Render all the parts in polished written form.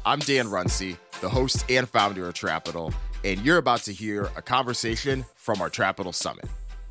I'm Dan Runcie, the host and founder of Trapital, and you're about to hear a conversation from our Trapital Summit.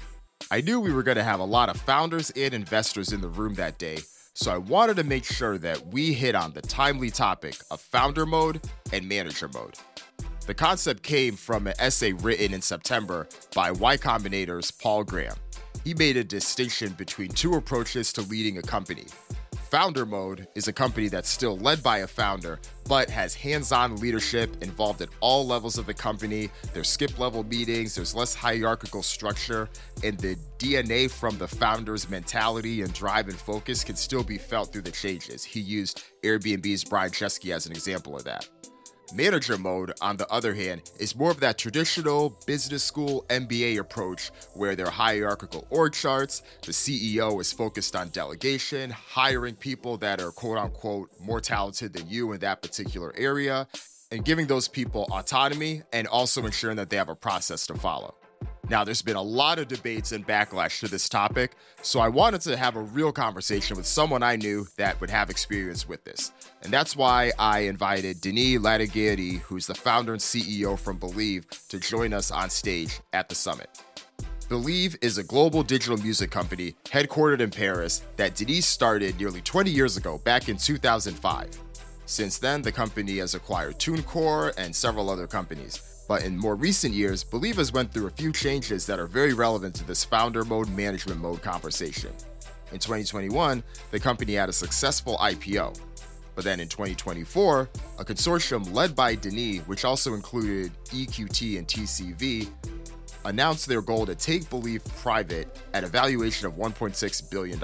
I knew we were going to have a lot of founders and investors in the room that day, so I wanted to make sure that we hit on the timely topic of founder mode and manager mode. The concept came from an essay written in September by Y Combinator's Paul Graham. He made a distinction between two approaches to leading a company. Founder mode is a company that's still led by a founder, but has hands-on leadership involved at all levels of the company. There's skip-level meetings, there's less hierarchical structure, and the DNA from the founder's mentality and drive and focus can still be felt through the changes. He used Airbnb's Brian Chesky as an example of that. Manager mode, on the other hand, is more of that traditional business school MBA approach where there are hierarchical org charts, the CEO is focused on delegation, hiring people that are quote-unquote more talented than you in that particular area, and giving those people autonomy and also ensuring that they have a process to follow. Now, there's been a lot of debates and backlash to this topic, so I wanted to have a real conversation with someone I knew that would have experience with this. And that's why I invited Denis Latiguieri, who's the founder and CEO from Believe, to join us on stage at the summit. Believe is a global digital music company headquartered in Paris that Denis started nearly 20 years ago, back in 2005. Since then, the company has acquired TuneCore and several other companies. But in more recent years, Believe has went through a few changes that are very relevant to this founder mode, management mode conversation. In 2021, the company had a successful IPO. But then in 2024, a consortium led by Denis, which also included EQT and TCV, announced their goal to take Believe private at a valuation of $1.6 billion.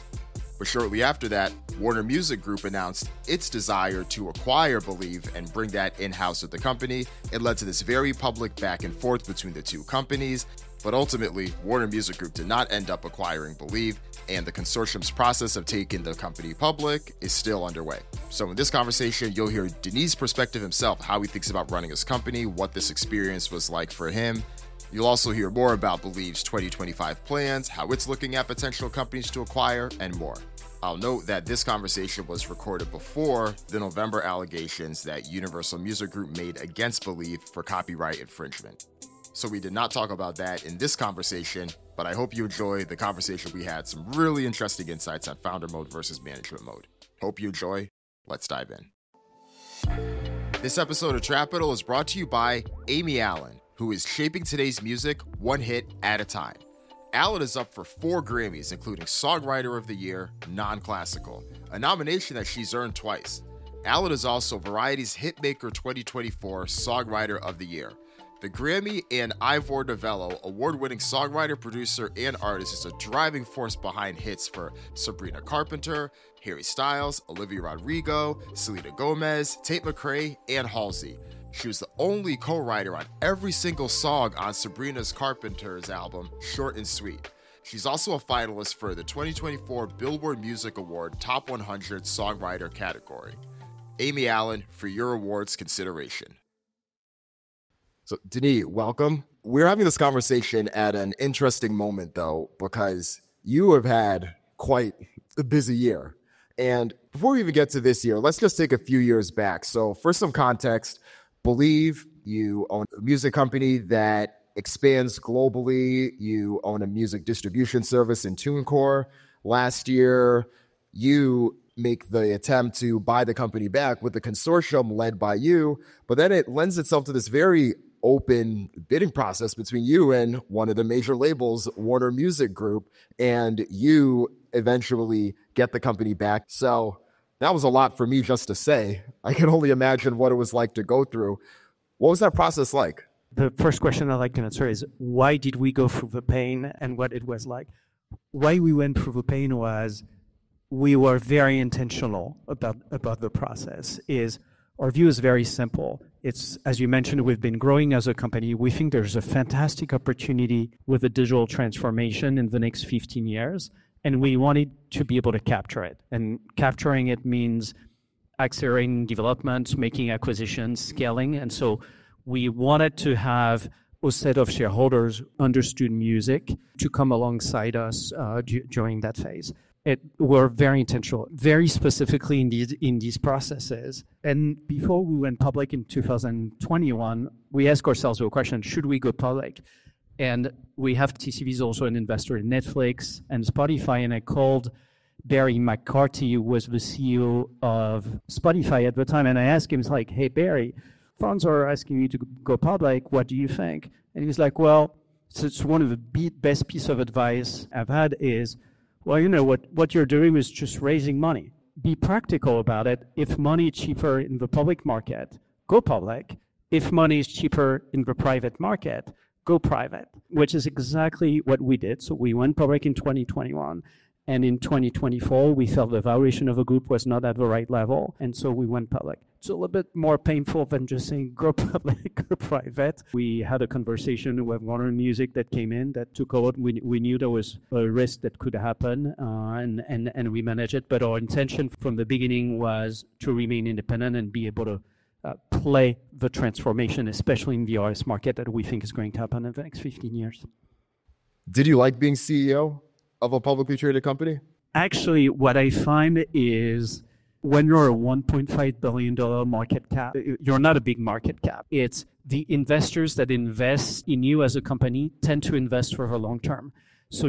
But shortly after that, Warner Music Group announced its desire to acquire Believe and bring that in-house with the company. It led to this very public back and forth between the two companies, but ultimately, Warner Music Group did not end up acquiring Believe, and the consortium's process of taking the company public is still underway. So in this conversation, you'll hear Denis' perspective himself, how he thinks about running his company, what this experience was like for him. You'll also hear more about Believe's 2025 plans, how it's looking at potential companies to acquire, and more. I'll note that this conversation was recorded before the November allegations that Universal Music Group made against Believe for copyright infringement. So we did not talk about that in this conversation, but I hope you enjoy the conversation. We had some really interesting insights on founder mode versus management mode. Hope you enjoy. Let's dive in. This episode of Trapital is brought to you by Amy Allen, who is shaping today's music one hit at a time. Allen is up for 4 Grammys, including Songwriter of the Year, Non-Classical, a nomination that she's earned twice. Allen is also Variety's Hitmaker 2024 Songwriter of the Year. The Grammy and Ivor Novello award-winning songwriter, producer, and artist is a driving force behind hits for Sabrina Carpenter, Harry Styles, Olivia Rodrigo, Selena Gomez, Tate McRae, and Halsey. She was the only co-writer on every single song on Sabrina's Carpenter's album, Short and Sweet. She's also a finalist for the 2024 Billboard Music Award Top 100 Songwriter category. Amy Allen, for your awards consideration. So, Denis, welcome. We're having this conversation at an interesting moment, though, because you have had quite a busy year. And before we even get to this year, let's just take a few years back. So, for some context, Believe, you own a music company that expands globally. You own a music distribution service in TuneCore. Last year, you make the attempt to buy the company back with the consortium led by you, but then it lends itself to this very open bidding process between you and one of the major labels, Warner Music Group, and you eventually get the company back. So that was a lot for me just to say. I can only imagine what it was like to go through. What was that process like? The first question I'd like to answer is, why did we go through the pain and what it was like? Why we went through the pain was we were very intentional about the process. Our view is very simple. It's, as you mentioned, we've been growing as a company. We think there's a fantastic opportunity with a digital transformation in the next 15 years. And we wanted to be able to capture it. And capturing it means accelerating development, making acquisitions, scaling. And so we wanted to have a set of shareholders who understood music to come alongside us during that phase. We're very intentional, very specifically in these processes. And before we went public in 2021, we asked ourselves a question: should we go public? And we have TCV is also an investor in Netflix and Spotify, and I called Barry McCarthy, who was the CEO of Spotify at the time, and I asked him, it's like, hey, Barry, funds are asking you to go public. What do you think? And he was like, well, it's one of the best piece of advice I've had is, well, you know, what you're doing is just raising money. Be practical about it. If money is cheaper in the public market, go public. If money is cheaper in the private market, go private, which is exactly what we did. So we went public in 2021. And in 2024, we felt the valuation of a group was not at the right level. And so we went public. It's a little bit more painful than just saying go public, go private. We had a conversation with Warner Music that came in that took over. We knew there was a risk that could happen, and we managed it. But our intention from the beginning was to remain independent and be able to play the transformation, especially in the RS market that we think is going to happen in the next 15 years. Did you like being CEO of a publicly traded company? Actually, what I find is when you're a $1.5 billion market cap, you're not a big market cap. It's the investors that invest in you as a company tend to invest for the long term. So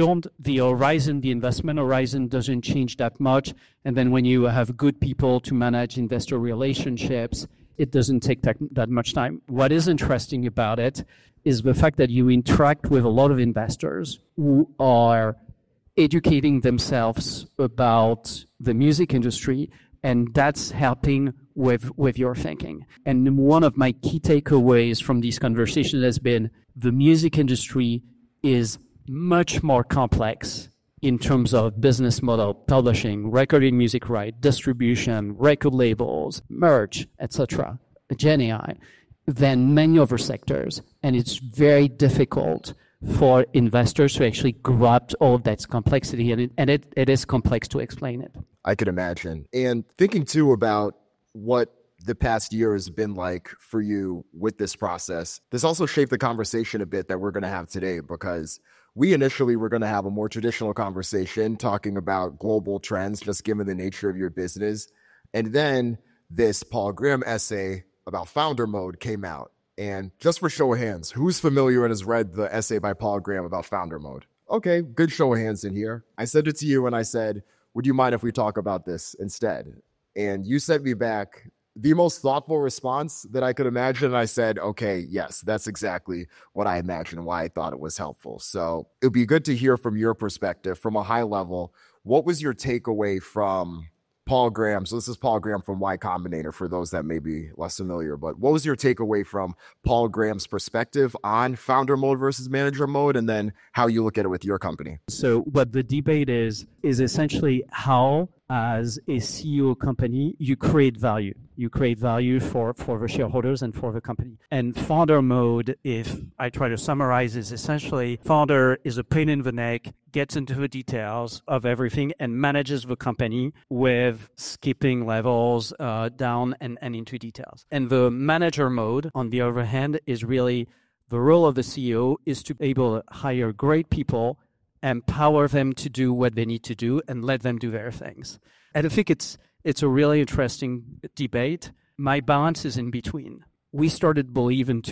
the investment horizon doesn't change that much. And then when you have good people to manage investor relationships, it doesn't take that much time. What is interesting about it is the fact that you interact with a lot of investors who are educating themselves about the music industry, and that's helping with your thinking. And one of my key takeaways from these conversations has been the music industry is much more complex in terms of business model, publishing, recording music right, distribution, record labels, merch, etc., Gen AI, than many other sectors. And it's very difficult for investors to actually grab all of that complexity, and it is complex to explain it. I could imagine. And thinking too about what the past year has been like for you with this process, this also shaped the conversation a bit that we're going to have today, because we initially were going to have a more traditional conversation talking about global trends, just given the nature of your business. And then this Paul Graham essay about founder mode came out. And just for show of hands, who's familiar and has read the essay by Paul Graham about founder mode? Okay, good show of hands in here. I sent it to you and I said, would you mind if we talk about this instead? And you sent me back the most thoughtful response that I could imagine. And I said, okay, yes, that's exactly what I imagined and why I thought it was helpful. So it'd be good to hear from your perspective, from a high level, what was your takeaway from Paul Graham? So this is Paul Graham from Y Combinator, for those that may be less familiar. But what was your takeaway from Paul Graham's perspective on founder mode versus manager mode, and then how you look at it with your company? So what the debate is essentially how, as a CEO company, you create value. You create value for the shareholders and for the company. And founder mode, if I try to summarize, is essentially founder is a pain in the neck, gets into the details of everything and manages the company with skipping levels down and into details. And the manager mode, on the other hand, is really the role of the CEO is to be able to hire great people, empower them to do what they need to do, and let them do their things. And I think it's a really interesting debate. My balance is in between. We started Believe in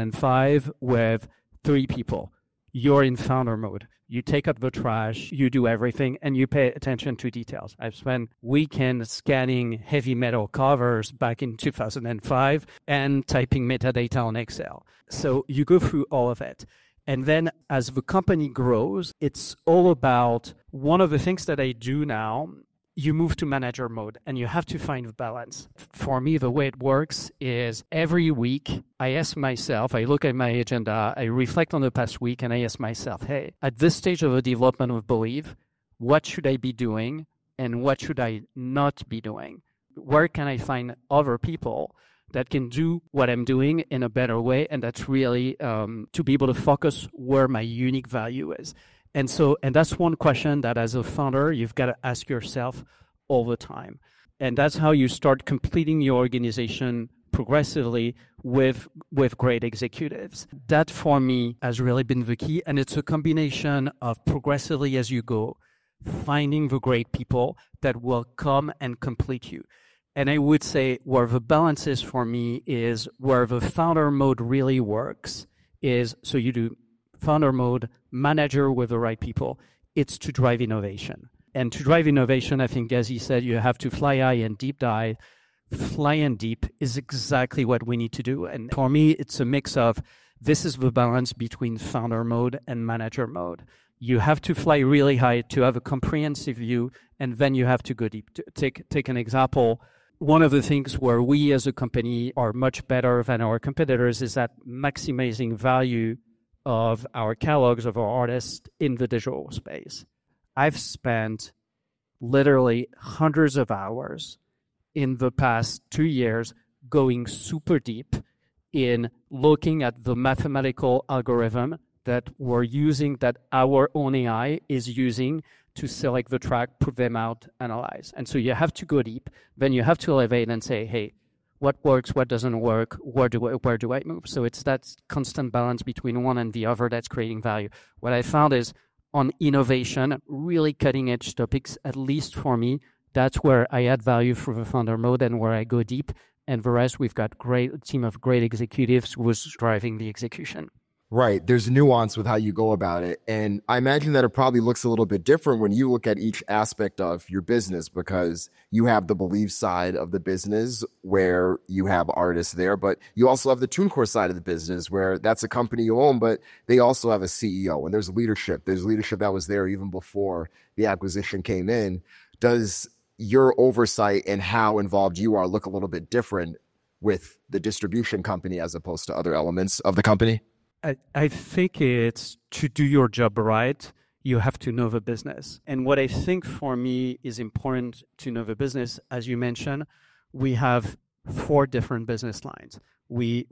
2005 with 3 people. You're in founder mode. You take out the trash, you do everything, and you pay attention to details. I've spent weekends scanning heavy metal covers back in 2005 and typing metadata on Excel. So you go through all of it. And then as the company grows, it's all about one of the things that I do now. You move to manager mode and you have to find a balance. For me, the way it works is every week I ask myself, I look at my agenda, I reflect on the past week, and I ask myself, hey, at this stage of the development of Believe, what should I be doing and what should I not be doing? Where can I find other people that can do what I'm doing in a better way? And that's really to be able to focus where my unique value is. And that's one question that as a founder, you've got to ask yourself all the time. And that's how you start completing your organization progressively with great executives. That for me has really been the key. And it's a combination of progressively as you go, finding the great people that will come and complete you. And I would say where the balance is for me is where the founder mode really works is, so you do founder mode, manager with the right people. It's to drive innovation. And to drive innovation, I think, as he said, you have to fly high and deep dive. Fly and deep is exactly what we need to do. And for me, it's a mix of, this is the balance between founder mode and manager mode. You have to fly really high to have a comprehensive view, and then you have to go deep. Take an example. One of the things where we as a company are much better than our competitors is at maximizing value of our catalogs, of our artists in the digital space. I've spent literally hundreds of hours in the past 2 years going super deep in looking at the mathematical algorithm that we're using, that our own AI is using to select the track, put them out, analyze. And so you have to go deep, then you have to elevate and say, hey, what works, what doesn't work, where do I move? So it's that constant balance between one and the other that's creating value. What I found is on innovation, really cutting edge topics, at least for me, that's where I add value through the founder mode and where I go deep. And the rest, we've got a team of great executives who's driving the execution. Right. There's nuance with how you go about it. And I imagine that it probably looks a little bit different when you look at each aspect of your business, because you have the Believe side of the business where you have artists there, but you also have the TuneCore side of the business where that's a company you own, but they also have a CEO and there's leadership. There's leadership that was there even before the acquisition came in. Does your oversight and how involved you are look a little bit different with the distribution company as opposed to other elements of the company? I think it's to do your job right, you have to know the business. And what I think for me is important to know the business, as you mentioned, we have 4 different business lines. We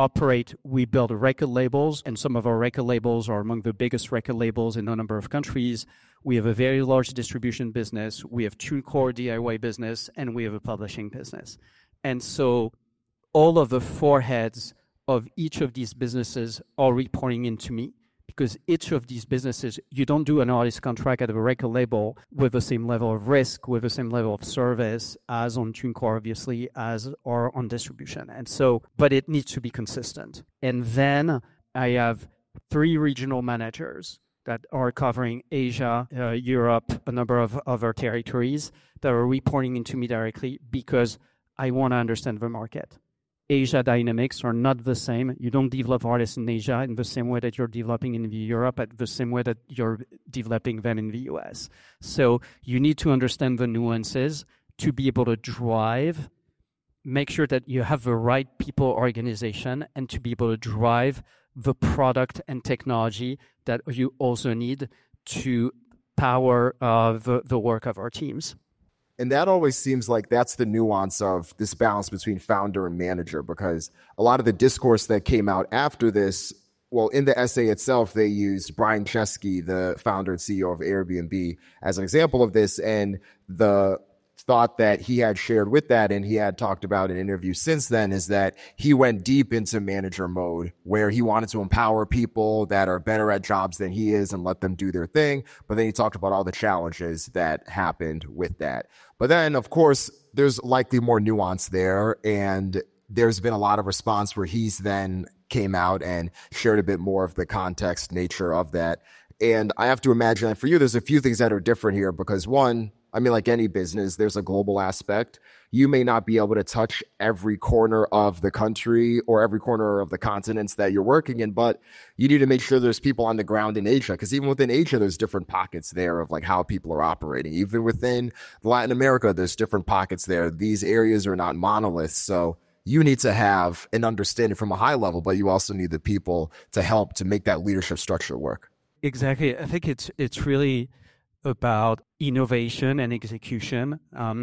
build record labels, and some of our record labels are among the biggest record labels in a number of countries. We have a very large distribution business. We have TuneCore DIY business, and we have a publishing business. And so all of the 4 heads of each of these businesses are reporting into me, because each of these businesses, you don't do an artist contract at a record label with the same level of risk, with the same level of service as on TuneCore, obviously, as or on distribution. And so, but it needs to be consistent. And then I have 3 regional managers that are covering Asia, Europe, a number of other territories that are reporting into me directly because I want to understand the market. Asia dynamics are not the same. You don't develop artists in Asia in the same way that you're developing in Europe, at the same way that you're developing them in the US. So you need to understand the nuances to be able to drive, make sure that you have the right people organization, and to be able to drive the product and technology that you also need to power the work of our teams. And that always seems like that's the nuance of this balance between founder and manager, because a lot of the discourse that came out after this, well, in the essay itself, they used Brian Chesky, the founder and CEO of Airbnb, as an example of this. And the thought that he had shared with that, and he had talked about in interviews since then, is that he went deep into manager mode where he wanted to empower people that are better at jobs than he is and let them do their thing. But then he talked about all the challenges that happened with that. But then, of course, there's likely more nuance there. And there's been a lot of response where he's then came out and shared a bit more of the context nature of that. And I have to imagine that for you, there's a few things that are different here because one, I mean, like any business, there's a global aspect. You may not be able to touch every corner of the country or every corner of the continents that you're working in, but you need to make sure there's people on the ground in Asia, because even within Asia, there's different pockets there of like how people are operating. Even within Latin America, there's different pockets there. These areas are not monoliths. So you need to have an understanding from a high level, but you also need the people to help to make that leadership structure work. Exactly. I think it's really about innovation and execution.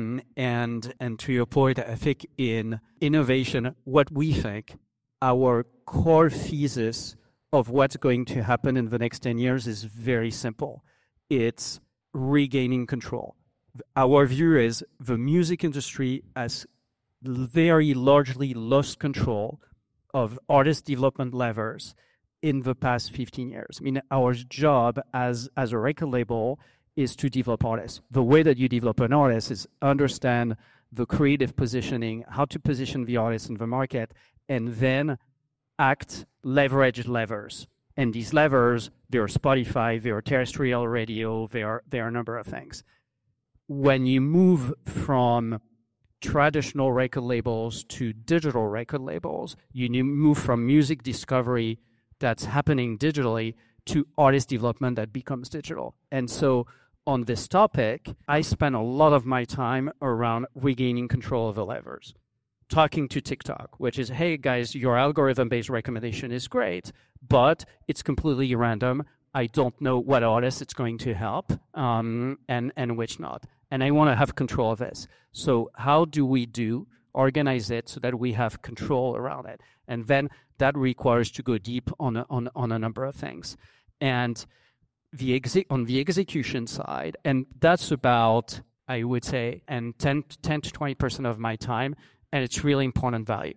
And to your point, I think in innovation, what we think our core thesis of what's going to happen in the next 10 years is very simple. It's regaining control. Our view is the music industry has very largely lost control of artist development levers in the past 15 years. I mean, our job as a record label is to develop artists. The way that you develop an artist is understand the creative positioning, how to position the artist in the market, and then leverage levers. And these levers, they're Spotify, they're terrestrial radio, they're a number of things. When you move from traditional record labels to digital record labels, you move from music discovery that's happening digitally to artist development that becomes digital. And so on this topic, I spend a lot of my time around regaining control of the levers. Talking to TikTok, which is, hey guys, your algorithm-based recommendation is great, but it's completely random. I don't know what artist it's going to help and which not. And I want to have control of this. So how do we organize it so that we have control around it? And then that requires to go deep on a number of things. And on the execution side, and that's about, I would say, 10 to 20% of my time, and it's really important value.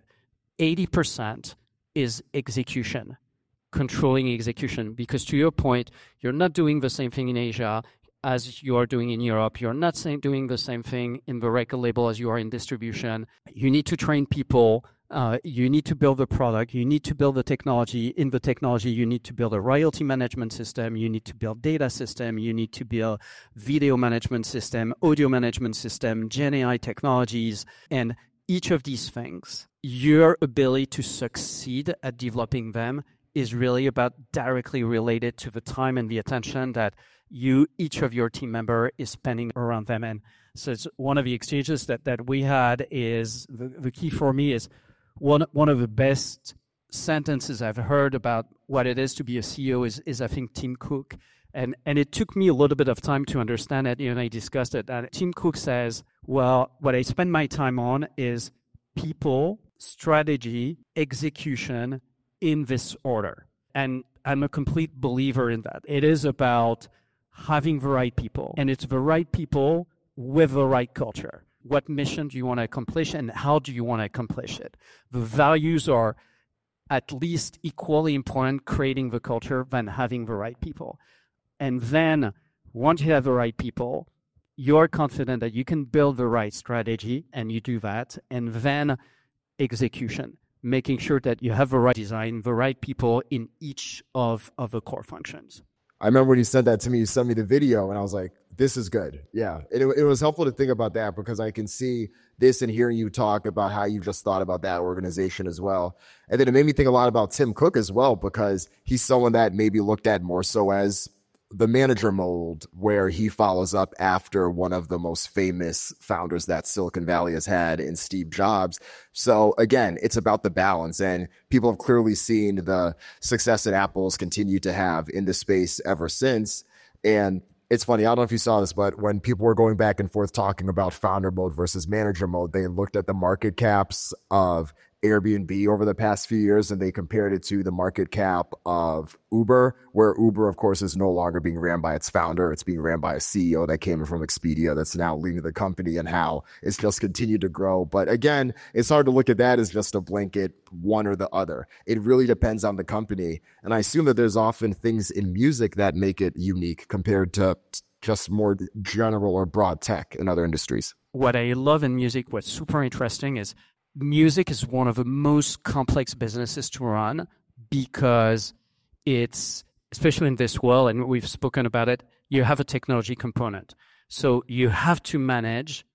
80% is execution, controlling execution, because to your point, you're not doing the same thing in Asia as you are doing in Europe. You're not doing the same thing in the record label as you are in distribution. You need to train people. You need to build the product. You need to build the technology. In the technology, you need to build a royalty management system. You need to build data system. You need to build video management system, audio management system, Gen AI technologies. And each of these things, your ability to succeed at developing them is really about directly related to the time and the attention that each of your team member is spending around them. And so it's one of the exchanges that we had is the key for me is one of the best sentences I've heard about what it is to be a CEO is I think Tim Cook. And it took me a little bit of time to understand it, and I discussed it. And Tim Cook says, well, what I spend my time on is people, strategy, execution in this order. And I'm a complete believer in that. It is about having the right people, and it's the right people with the right culture. What mission do you want to accomplish, and how do you want to accomplish it? The values are at least equally important, creating the culture, than having the right people. And then once you have the right people, you're confident that you can build the right strategy, and you do that. And then execution, making sure that you have the right design, the right people in each of the core functions. I remember when you sent that to me, you sent me the video, and I was like, this is good. Yeah, it was helpful to think about that because I can see this and hearing you talk about how you just thought about that organization as well. And then it made me think a lot about Tim Cook as well, because he's someone that maybe looked at more so as the manager mold, where he follows up after one of the most famous founders that Silicon Valley has had in Steve Jobs. So again, it's about the balance, and people have clearly seen the success that Apple's continued to have in the space ever since. And it's funny, I don't know if you saw this, but when people were going back and forth talking about founder mode versus manager mode, they looked at the market caps of Airbnb over the past few years, and they compared it to the market cap of Uber, where Uber, of course, is no longer being ran by its founder. It's being ran by a CEO that came from Expedia that's now leading the company, and how it's just continued to grow. But again, it's hard to look at that as just a blanket one or the other. It really depends on the company. And I assume that there's often things in music that make it unique compared to just more general or broad tech in other industries. What I love in music, what's super interesting is music is one of the most complex businesses to run, because it's, especially in this world, and we've spoken about it, you have a technology component. So you have to manage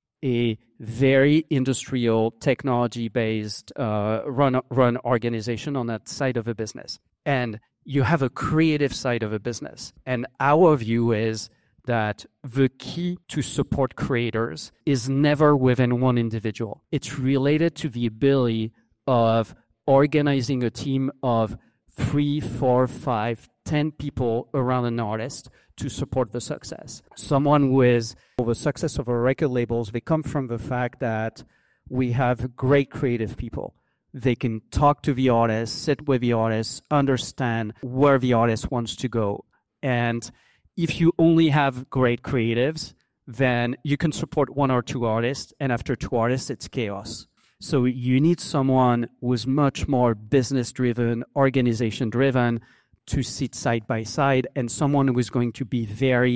a very industrial, technology-based run organization on that side of a business. And you have a creative side of a business. And our view is that the key to support creators is never within one individual. It's related to the ability of organizing a team of 3, 4, 5, 10 people around an artist to support the success. Someone with the success of our record labels, they come from the fact that we have great creative people. They can talk to the artist, sit with the artist, understand where the artist wants to go. And if you only have great creatives, then you can support 1 or 2 artists, and after 2 artists, it's chaos. So you need someone who's much more business-driven, organization-driven to sit side by side, and someone who is going to be very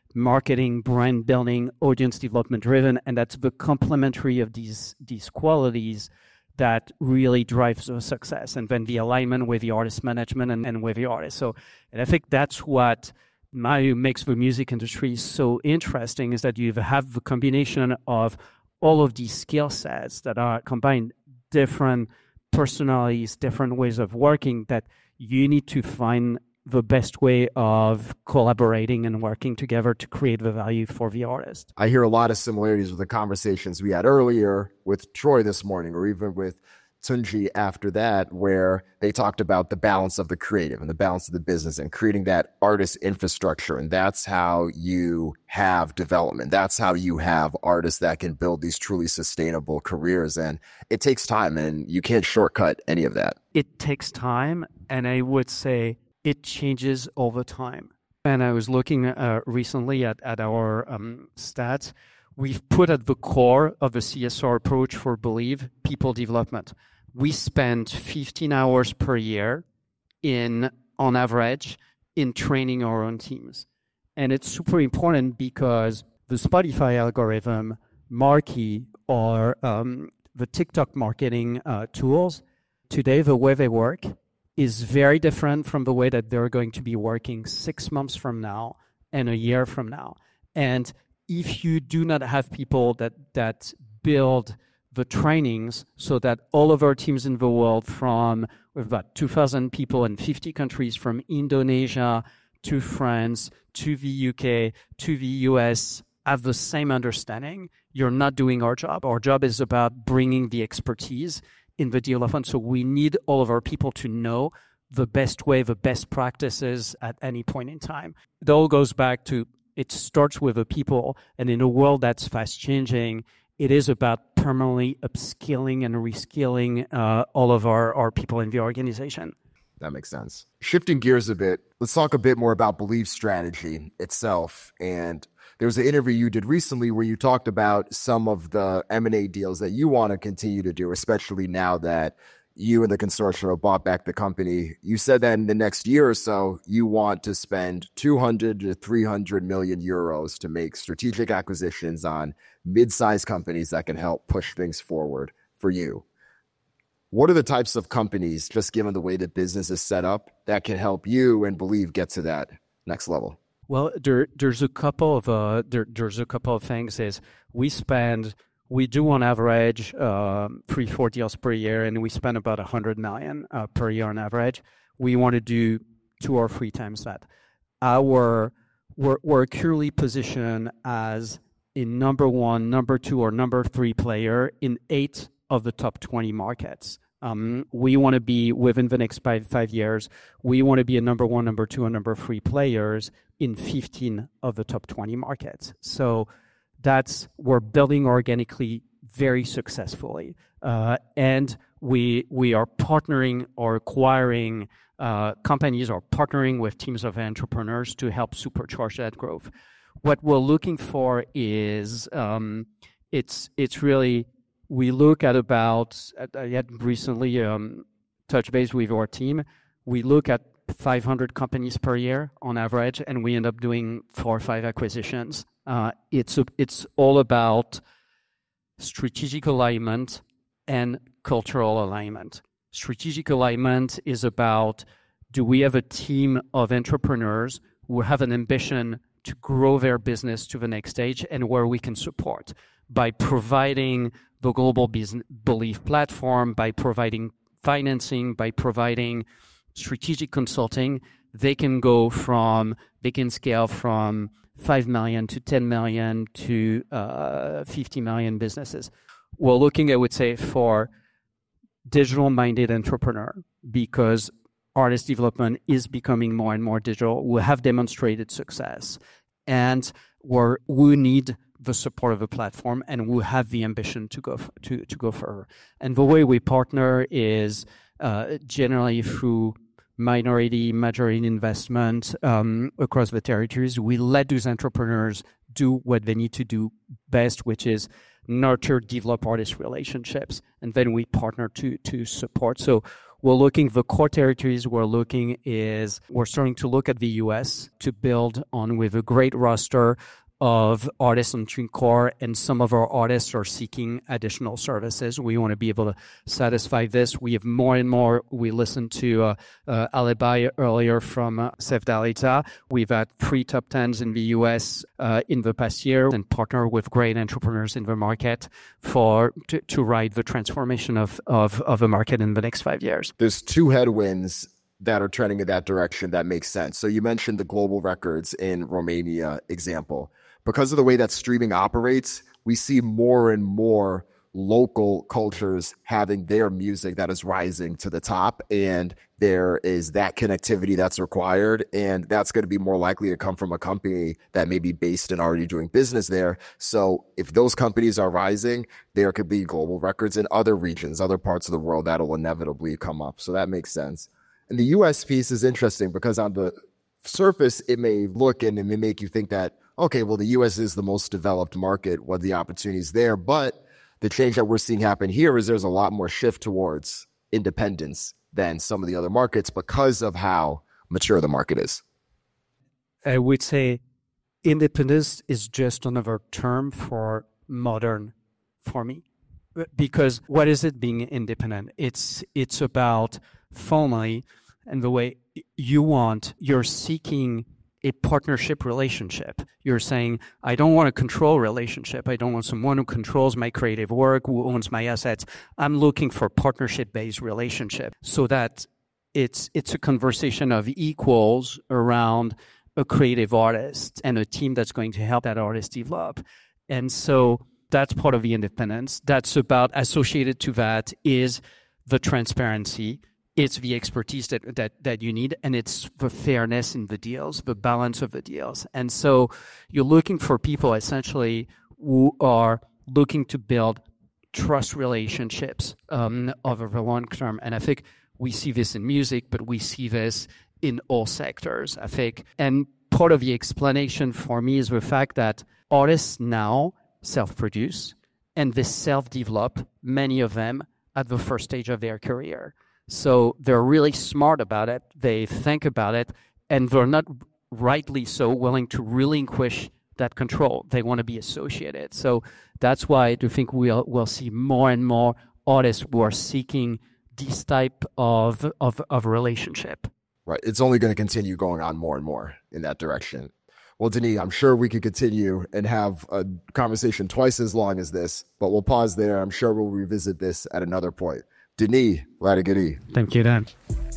marketing, brand building, audience development driven, and that's the complementary of these qualities that really drives the success, and then the alignment with the artist management and with the artist. So, and I think that's what makes the music industry so interesting, is that you have the combination of all of these skill sets that are combined, different personalities, different ways of working, that you need to find the best way of collaborating and working together to create the value for the artist. I hear a lot of similarities with the conversations we had earlier with Troy this morning, or even with Tunji after that, where they talked about the balance of the creative and the balance of the business and creating that artist infrastructure. And that's how you have development. That's how you have artists that can build these truly sustainable careers. And it takes time, and you can't shortcut any of that. It takes time, and I would say it changes all the time. And I was looking recently at our stats. We've put at the core of the CSR approach for Believe people development. We spend 15 hours per year on average, in training our own teams. And it's super important because the Spotify algorithm, Marquee, or the TikTok marketing tools, today the way they work is very different from the way that they're going to be working 6 months from now and a year from now. And if you do not have people that build the trainings so that all of our teams in the world, we've about 2,000 people in 50 countries, from Indonesia to France to the UK to the US, have the same understanding, you're not doing our job. Our job is about bringing the expertise in the development. So we need all of our people to know the best way, the best practices at any point in time. It all goes back to, it starts with the people, and in a world that's fast changing, it is about permanently upskilling and reskilling all of our people in the organization. That makes sense. Shifting gears a bit, let's talk a bit more about Believe strategy itself. And there was an interview you did recently where you talked about some of the M&A deals that you want to continue to do, especially now that you and the consortium have bought back the company. You said that in the next year or so, you want to spend 200 to 300 million euros to make strategic acquisitions on mid-sized companies that can help push things forward for you. What are the types of companies, just given the way that business is set up, that can help you and Believe get to that next level? Well, there's a couple of things. Is we do on average 3-4 deals per year, and we spend about 100 million per year on average. We want to do 2 or 3 times that. We're clearly positioned as a number 1, number 2, or number 3 player in 8 of the top 20 markets. We want to be, within the next 5 years, we want to be a number 1, number 2, and number 3 players in 15 of the top 20 markets. So we're building organically very successfully. And we are partnering or acquiring companies, or partnering with teams of entrepreneurs to help supercharge that growth. What we're looking for is, it's really, we look at about, I had recently touched base with our team. We look at 500 companies per year on average, and we end up doing 4 or 5 acquisitions. It's all about strategic alignment and cultural alignment. Strategic alignment is about, do we have a team of entrepreneurs who have an ambition to grow their business to the next stage, and where we can support by providing the global Believe platform, by providing financing, by providing strategic consulting. They can scale from 5 million to 10 million to 50 million businesses. We're looking, I would say, for digital-minded entrepreneur, because artist development is becoming more and more digital. We have demonstrated success, and we need the support of a platform, and we have the ambition to go further. And the way we partner is generally through majority investment across the territories. We let those entrepreneurs do what they need to do best, which is nurture, develop artist relationships, and then we partner to support. So the core territories we're starting to look at the US to build on with a great roster of artists on TuneCore, and some of our artists are seeking additional services. We want to be able to satisfy this. We have more and more. We listened to Alibi earlier from Seth Dalita. We've had 3 top 10s in the US in the past year, and partner with great entrepreneurs in the market to ride the transformation of the market in the next 5 years. There's 2 headwinds that are trending in that direction that makes sense. So you mentioned the global records in Romania example. Because of the way that streaming operates, we see more and more local cultures having their music that is rising to the top, and there is that connectivity that's required, and that's going to be more likely to come from a company that may be based and already doing business there. So if those companies are rising, there could be global records in other regions, other parts of the world that'll inevitably come up. So that makes sense. And the US piece is interesting because on the surface, it may look and it may make you think that, okay, well, the US is the most developed market, what the opportunities there. But the change that we're seeing happen here is there's a lot more shift towards independence than some of the other markets because of how mature the market is. I would say independence is just another term for modern for me. Because what is it being independent? It's about formally and the way you're seeking a partnership relationship. You're saying, I don't want a control relationship. I don't want someone who controls my creative work, who owns my assets. I'm looking for partnership-based relationship so that it's a conversation of equals around a creative artist and a team that's going to help that artist develop. And so that's part of the independence. That's about associated to that is the transparency. It's the expertise that you need, and it's the fairness in the deals, the balance of the deals. And so you're looking for people essentially who are looking to build trust relationships over the long term. And I think we see this in music, but we see this in all sectors, I think. And part of the explanation for me is the fact that artists now self-produce and they self-develop, many of them at the first stage of their career. So they're really smart about it. They think about it, and they're not rightly so willing to relinquish that control. They want to be associated. So that's why I do think we'll see more and more artists who are seeking this type of relationship. Right. It's only going to continue going on more and more in that direction. Well, Denis, I'm sure we could continue and have a conversation twice as long as this, but we'll pause there. I'm sure we'll revisit this at another point. Denis Ladeghieri. Thank you, Dan.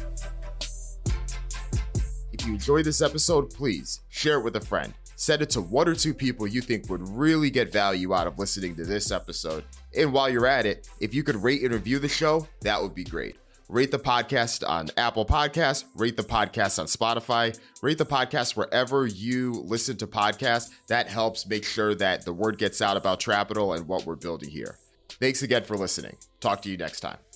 If you enjoyed this episode, please share it with a friend. Send it to 1 or 2 people you think would really get value out of listening to this episode. And while you're at it, if you could rate and review the show, that would be great. Rate the podcast on Apple Podcasts, rate the podcast on Spotify, rate the podcast wherever you listen to podcasts. That helps make sure that the word gets out about Trapital and what we're building here. Thanks again for listening. Talk to you next time.